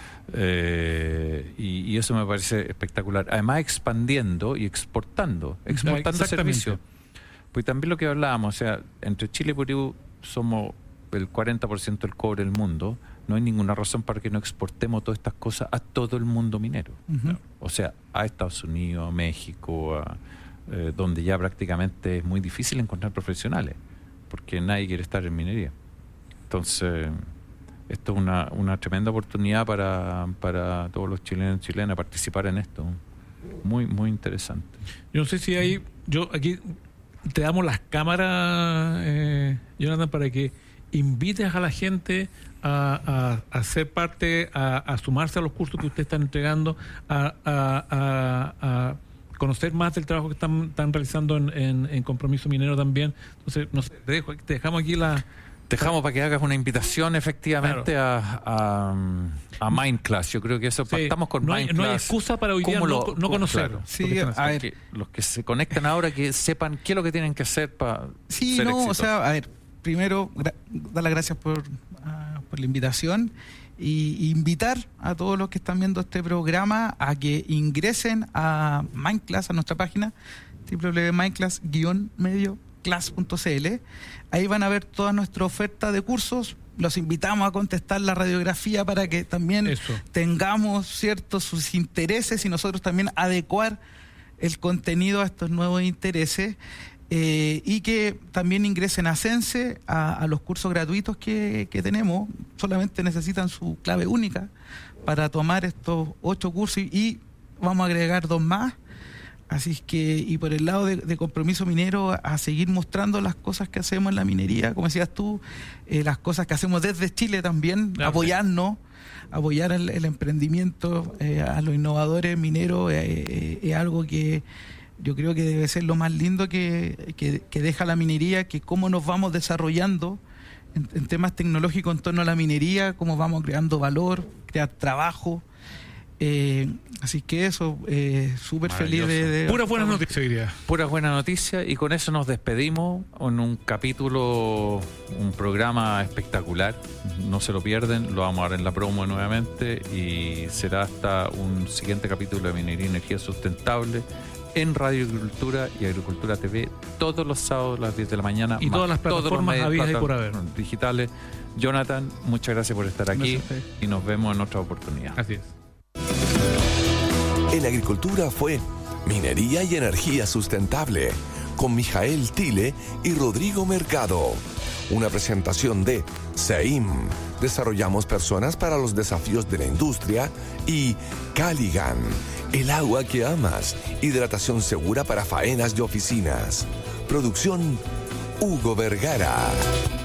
Y eso me parece espectacular. Además, expandiendo y exportando Exactamente. servicios. Pues también lo que hablábamos, o sea, entre Chile y Perú somos el 40% del cobre del mundo. No hay ninguna razón para que no exportemos todas estas cosas a todo el mundo minero. Ujú. O sea, a Estados Unidos, a México, donde ya prácticamente es muy difícil encontrar profesionales, porque nadie quiere estar en minería. Entonces, esto es una tremenda oportunidad para todos los chilenos y chilenas participar en esto. Muy, muy interesante. Yo no sé si hay... Aquí te damos las cámaras, Jonathan, para que invites a la gente a ser parte, a sumarse a los cursos que ustedes están entregando, a conocer más del trabajo que están realizando en Compromiso Minero también. Entonces, no sé, te dejamos aquí Dejamos para que hagas una invitación efectivamente, claro, a Mindclass. Yo creo que eso, sí, partamos con Mindclass. No hay excusa para hoy día no conocerlo. Claro. Sí, a ver, los que se conectan ahora, que sepan qué es lo que tienen que hacer para ser exitosos. O sea, a ver, primero, dar las gracias por la invitación y invitar a todos los que están viendo este programa a que ingresen a Mindclass, a nuestra página www.mindclass-medio.cl. Ahí van a ver toda nuestra oferta de cursos. Los invitamos a contestar la radiografía para que también tengamos sus intereses y nosotros también adecuar el contenido a estos nuevos intereses, y que también ingresen a Sense, a los cursos gratuitos que tenemos. Solamente necesitan su clave única para tomar estos 8 cursos y vamos a agregar 2 más. Así es que, y por el lado de Compromiso Minero, a seguir mostrando las cosas que hacemos en la minería, como decías tú, las cosas que hacemos desde Chile también, apoyarnos, apoyar el emprendimiento, a los innovadores mineros, es algo que yo creo que debe ser lo más lindo que deja la minería, que cómo nos vamos desarrollando en temas tecnológicos en torno a la minería, cómo vamos creando valor, crear trabajo. Así que eso, súper feliz de puras buenas noticias hoy día. Puras buenas noticias, y con eso nos despedimos en un capítulo, un programa espectacular. No se lo pierden, lo vamos a ver en la promo nuevamente, y será hasta un siguiente capítulo de Minería y Energía Sustentable en Radio Agricultura y Agricultura TV, todos los sábados a las 10 de la mañana. Y todas las plataformas habidas y por haber digitales. Jonathan, muchas gracias por estar aquí, y nos vemos en otra oportunidad. Así es. En Agricultura fue Minería y Energía Sustentable, con Mijael Tille y Rodrigo Mercado. Una presentación de SEIM, Desarrollamos Personas para los Desafíos de la Industria, y Caligan, el agua que amas, hidratación segura para faenas y oficinas. Producción Hugo Vergara.